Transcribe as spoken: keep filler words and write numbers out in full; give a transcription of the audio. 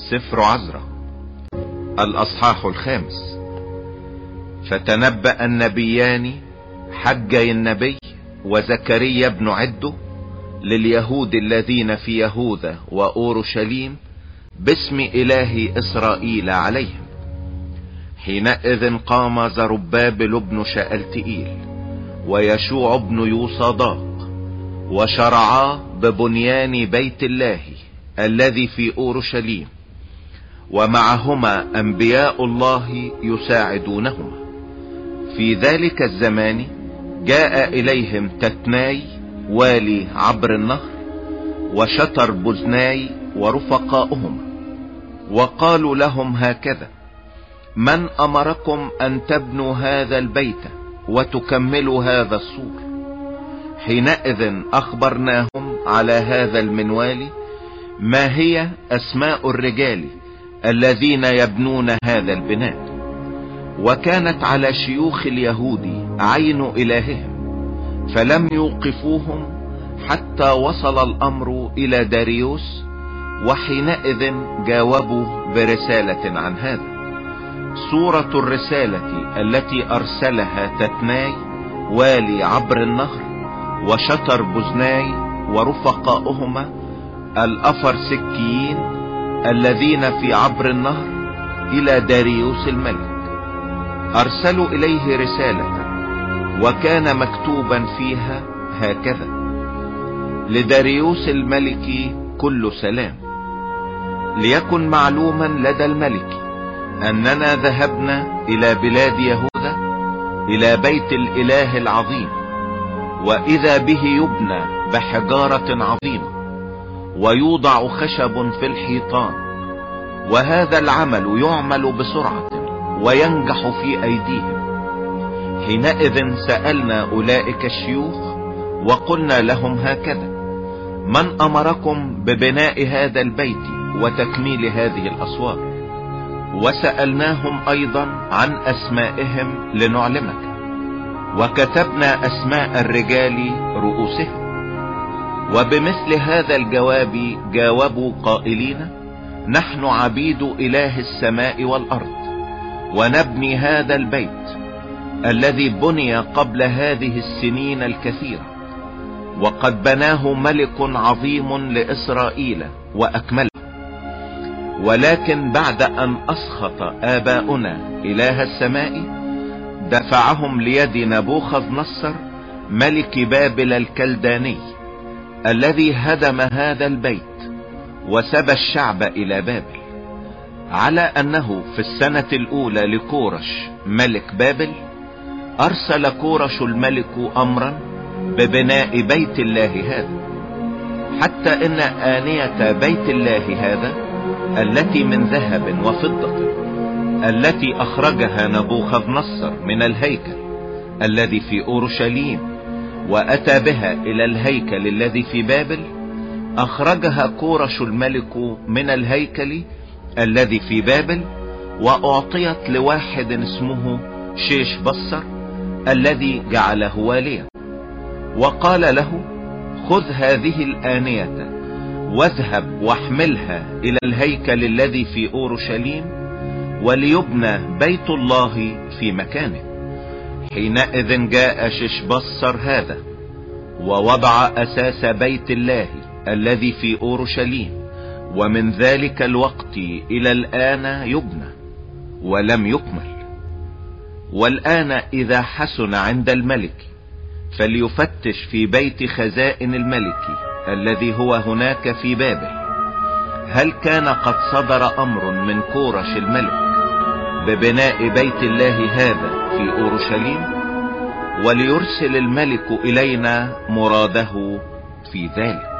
سفر عزرا الأصحاح الخامس. فتنبأ النبيان حجي النبي وزكريا بن عدو لليهود الذين في يهوذا وأورشليم باسم إله إسرائيل عليهم. حينئذ قام زربابل بن شألتئيل ويشوع بن يوصداق وشرعا ببنيان بيت الله الذي في أورشليم، ومعهما أنبياء الله يساعدونهما. في ذلك الزمان جاء إليهم تتناي والي عبر النهر وشتر بزناي ورفقاؤهما، وقالوا لهم هكذا: من أمركم أن تبنوا هذا البيت وتكملوا هذا السور؟ حينئذ أخبرناهم على هذا المنوال ما هي أسماء الرجال الذين يبنون هذا البناء. وكانت على شيوخ اليهود عين إلههم، فلم يوقفوهم حتى وصل الأمر إلى داريوس، وحينئذ جاوبوا برسالة عن هذا. صورة الرسالة التي أرسلها تتناي والي عبر النهر وشتر بزناي ورفقاؤهما الأفرسكيين الذين في عبر النهر إلى داريوس الملك. أرسلوا إليه رسالة، وكان مكتوبا فيها هكذا: لداريوس الملك كل سلام. ليكن معلوما لدى الملك أننا ذهبنا إلى بلاد يهوذا إلى بيت الإله العظيم، وإذا به يبنى بحجارة عظيمة ويوضع خشب في الحيطان، وهذا العمل يعمل بسرعة وينجح في أيديهم. حينئذ سألنا أولئك الشيوخ وقلنا لهم هكذا: من أمركم ببناء هذا البيت وتكميل هذه الأسوار؟ وسألناهم أيضا عن أسمائهم لنعلمك، وكتبنا أسماء الرجال رؤوسهم. وبمثل هذا الجواب جاوبوا قائلين: نحن عبيد إله السماء والأرض، ونبني هذا البيت الذي بني قبل هذه السنين الكثيرة، وقد بناه ملك عظيم لإسرائيل وأكمله. ولكن بعد أن أسخط آباؤنا إله السماء دفعهم ليد نبوخذ نصر ملك بابل الكلداني، الذي هدم هذا البيت وسبى الشعب إلى بابل، على أنه في السنة الأولى لكورش ملك بابل أرسل كورش الملك أمرا ببناء بيت الله هذا، حتى إن آنية بيت الله هذا التي من ذهب وفضة التي أخرجها نبوخذ نصر من الهيكل الذي في أورشليم وأتى بها إلى الهيكل الذي في بابل، أخرجها كورش الملك من الهيكل الذي في بابل، وأعطيت لواحد اسمه شيش بصر الذي جعله واليا، وقال له: خذ هذه الآنية واذهب واحملها إلى الهيكل الذي في أورشليم، وليبنى بيت الله في مكانه. حينئذ جاء ششبصر هذا ووضع أساس بيت الله الذي في أورشليم، ومن ذلك الوقت إلى الآن يبنى ولم يكمل. والآن إذا حسن عند الملك فليفتش في بيت خزائن الملك الذي هو هناك في بابل، هل كان قد صدر أمر من كورش الملك ببناء بيت الله هذا في أورشليم؟ وليرسل الملك إلينا مراده في ذلك.